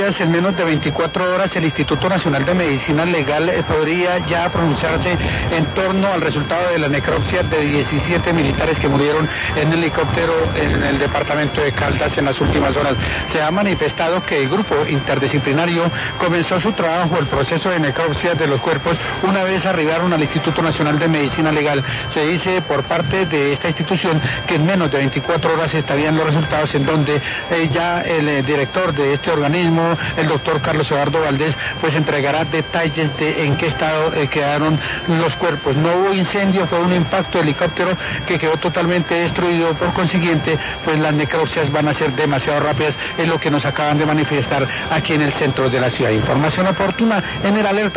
necropsias en menos de 24 horas, el Instituto Nacional de Medicina Legal podría ya pronunciarse en torno al resultado de la necropsia de 17 militares que murieron en helicóptero en el departamento de Caldas en las últimas horas. Se ha manifestado que el grupo interdisciplinario comenzó su trabajo, el proceso de necropsia de los cuerpos, una vez arribaron al Instituto Nacional de Medicina Legal. Se dice por parte de esta institución que en menos de 24 horas estarían los resultados, en donde ya el director de este organismo, el doctor Carlos Eduardo Valdés, pues entregará detalles de en qué estado quedaron los cuerpos. No hubo incendio, fue un impacto de helicóptero que quedó totalmente destruido, por consiguiente, pues las necropsias van a ser demasiado rápidas, es lo que nos acaban de manifestar aquí en el centro de la ciudad. Información oportuna en el Alerta.